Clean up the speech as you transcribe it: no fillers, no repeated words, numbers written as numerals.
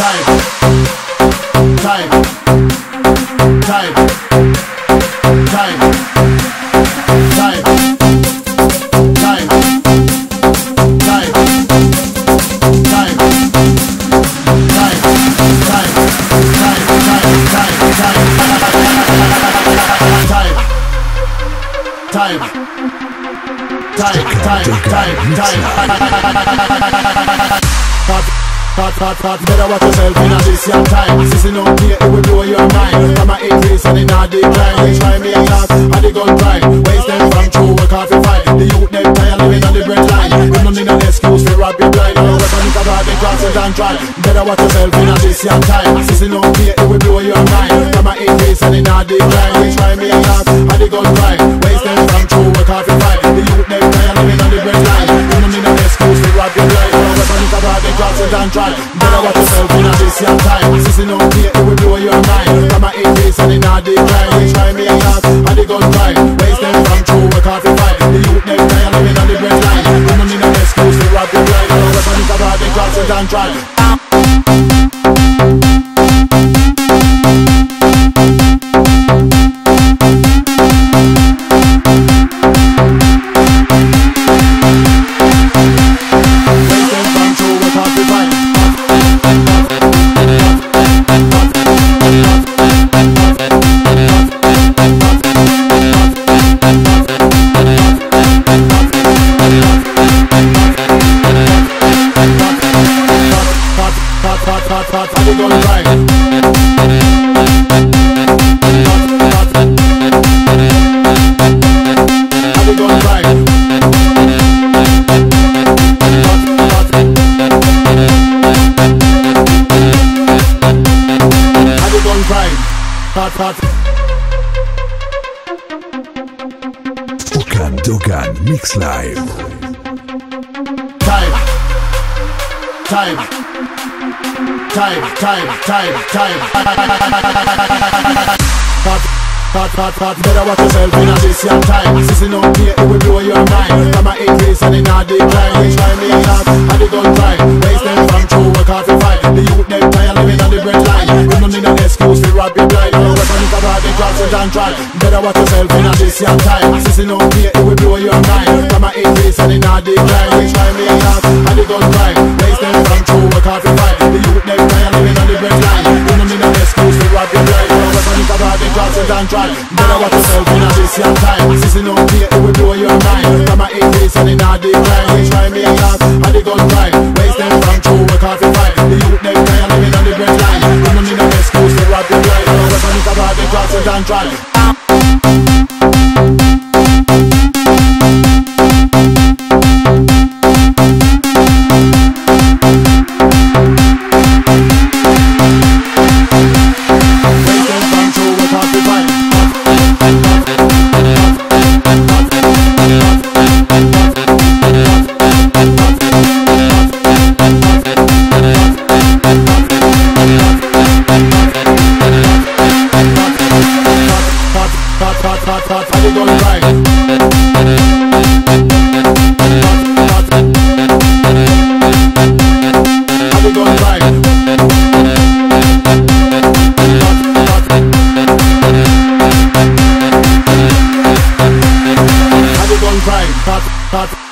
Better watch yourself in this young time. Sissing up here, it will blow your mind. From a increase and in a decline. They try me a lot, and they gun pride. Waste them from true, work hard to fight. The youth them tired living on the bread line. We don't need an excuse to rob your blind. No weapon is about the crosses and try. Better watch yourself in this young time. Sissing up here, it will blow your mind. From a increase and in a decline. They try me a lot, and they gun pride. Waste them from true, work hard to fight. The youth them tired living on the bread line. We don't need an excuse to rob your blind. No weapon is about the crosses and try. Better watch yourself in this young time. Sissing up here, it will blow your mind. From a increase and in a decline. They try me a lot, and they gun pride. Waste them from true, work hard to fight. The youth them tired living on the bread line. We don't need an excuse to rob your blind. No weapon is about the crosses and try. Dogan Mix Live. Better watch yourself in this young time. Sissing up here, it will blow your mind. From a increase and in a decline. They try me a lot, and they gun pride. Waste them from true, work hard to fight. The youth them tired living on the bread line. We don't need an excuse to rob your blind. No weapon is about the crosses and try. Better watch yourself in this young time. Sissing up here, it will blow your mind. From a increase and in a decline. They try me a lot, and they gun pride. Waste them from true, work hard to fight. The youth them tired living on the bread line. We don't need an excuse to rob your blind. No weapon is about the crosses and try. Better watch yourself in this young time. Sissing up here, it will blow your mind. From a increase and in a decline. They try me a lot, and they gun pride. Waste them from true, work hard to fight. The youth them tired living on the bread line. We don't need an excuse to rob your blind. No weapon is about the crosses and try. Cut.